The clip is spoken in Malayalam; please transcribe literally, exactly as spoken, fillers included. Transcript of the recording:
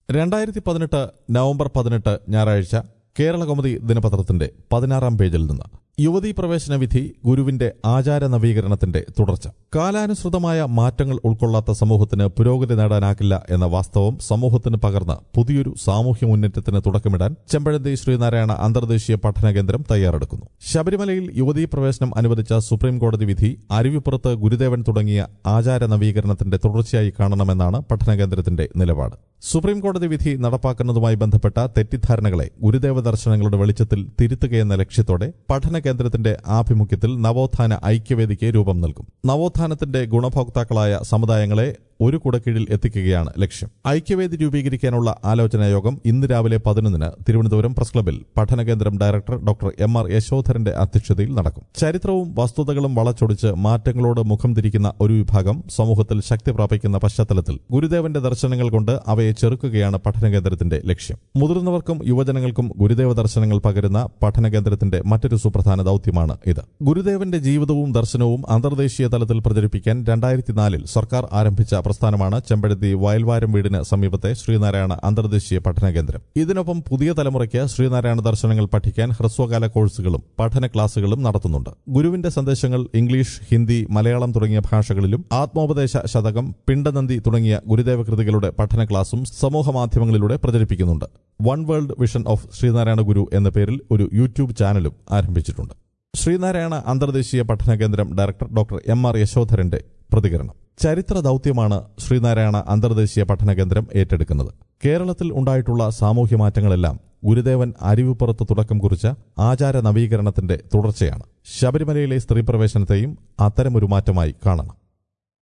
രണ്ടായിരത്തി പതിനെട്ട് നവംബർ പതിനെട്ട് ഞായറാഴ്ച കേരളകൗമുദി ദിനപത്രത്തിന്റെ പതിനാറാം പേജിൽ നിന്ന് യുവതീ പ്രവേശന വിധി ഗുരുവിന്റെ ആചാര നവീകരണത്തിന്റെ തുടർച്ച. കാലാനുസൃതമായ മാറ്റങ്ങൾ ഉൾക്കൊള്ളാത്ത സമൂഹത്തിന് പുരോഗതി നേടാനാകില്ല എന്ന വാസ്തവം സമൂഹത്തിന് പകർന്ന് പുതിയൊരു സാമൂഹ്യ മുന്നേറ്റത്തിന് തുടക്കമിടാൻ ചെമ്പഴന്തി ശ്രീനാരായണ അന്തർദേശീയ പഠന കേന്ദ്രം തയ്യാറെടുക്കുന്നു. ശബരിമലയിൽ യുവതീ പ്രവേശനം അനുവദിച്ച സുപ്രീം കോടതി വിധി അരുവിപ്പുറത്ത് ഗുരുദേവൻ തുടങ്ങിയ ആചാര നവീകരണത്തിന്റെ തുടർച്ചയായി കാണണമെന്നാണ് പഠന കേന്ദ്രത്തിന്റെ നിലപാട്. സുപ്രീം കോടതി വിധി നടപ്പാക്കുന്നതുമായി ബന്ധപ്പെട്ട തെറ്റിദ്ധാരണകളെ ഗുരുദേവ ദർശനങ്ങളുടെ വെളിച്ചത്തിൽ തിരുത്തുകയെന്ന ലക്ഷ്യത്തോടെ പഠന കേന്ദ്രത്തിന്റെ ആഭിമുഖ്യത്തിൽ നവോത്ഥാന ഐക്യവേദിക്ക് രൂപം നൽകും. നവോത്ഥാനത്തിന്റെ ഗുണഭോക്താക്കളായ സമുദായങ്ങളെ ഒരു കുടക്കീഴിൽ എത്തിക്കുകയാണ് ലക്ഷ്യം. ഐക്യവേദി രൂപീകരിക്കാനുള്ള ആലോചനാ യോഗം ഇന്ന് രാവിലെ പതിനൊന്നിന് തിരുവനന്തപുരം പ്രസ് ക്ലബിൽ പഠനകേന്ദ്രം ഡയറക്ടർ ഡോക്ടർ എം ആർ യശോധരന്റെ അധ്യക്ഷതയിൽ നടക്കും. ചരിത്രവും വസ്തുതകളും വളച്ചൊടിച്ച് മാറ്റങ്ങളോട് മുഖം തിരിക്കുന്ന ഒരു വിഭാഗം സമൂഹത്തിൽ ശക്തി പ്രാപിക്കുന്ന പശ്ചാത്തലത്തിൽ ഗുരുദേവന്റെ ദർശനങ്ങൾ കൊണ്ട് അവയെ ചെറുക്കുകയാണ് പഠനകേന്ദ്രത്തിന്റെ ലക്ഷ്യം. മുതിർന്നവർക്കും യുവജനങ്ങൾക്കും ഗുരുദേവ ദർശനങ്ങൾ പകരുന്ന പഠനകേന്ദ്രത്തിന്റെ മറ്റൊരു സുപ്രധാന ദൌത്യമാണ് ഇത്. ഗുരുദേവന്റെ ജീവിതവും ദർശനവും അന്തർദേശീയ തലത്തിൽ പ്രചരിപ്പിക്കാൻ രണ്ടായിരത്തി നാലിൽ സർക്കാർ ആരംഭിച്ച പ്രസ്ഥാനമാണ് ചെമ്പഴന്തി വയൽവാരം വീടിന് സമീപത്തെ ശ്രീനാരായണ അന്തർദേശീയ പഠന കേന്ദ്രം. ഇതിനൊപ്പം പുതിയ തലമുറയ്ക്ക് ശ്രീനാരായണ ദർശനങ്ങൾ പഠിക്കാൻ ഹ്രസ്വകാല കോഴ്സുകളും പഠന ക്ലാസുകളും നടത്തുന്നുണ്ട്. ഗുരുവിന്റെ സന്ദേശങ്ങൾ ഇംഗ്ലീഷ്, ഹിന്ദി, മലയാളം തുടങ്ങിയ ഭാഷകളിലും ആത്മോപദേശ ശതകം, പിണ്ടനന്ദി തുടങ്ങിയ ഗുരുദേവ കൃതികളുടെ പഠന ക്ലാസും സമൂഹമാധ്യമങ്ങളിലൂടെ പ്രചരിപ്പിക്കുന്നുണ്ട്. One world vision of Sreenarayana Guru എന്ന പേരിൽ ഒരു യൂട്യൂബ് ചാനലും ആരംഭിച്ചിട്ടുണ്ട്. ശ്രീനാരായണ അന്തർദേശീയ പഠന കേന്ദ്രം ഡയറക്ടർ ഡോക്ടർ എം ആർ യശോധരന്റെ പ്രതികരണം. ചരിത്ര ദൌത്യമാണ് ശ്രീനാരായണ അന്തർദേശീയ പഠന കേന്ദ്രം ഏറ്റെടുക്കുന്നത്. കേരളത്തിൽ ഉണ്ടായിട്ടുള്ള സാമൂഹ്യ മാറ്റങ്ങളെല്ലാം ഗുരുദേവൻ അരുവിപ്പുറത്ത് തുടക്കം കുറിച്ച ആചാര നവീകരണത്തിന്റെ തുടർച്ചയാണ്. ശബരിമലയിലെ സ്ത്രീ പ്രവേശനത്തെയും അത്തരമൊരു മാറ്റമായി കാണണം.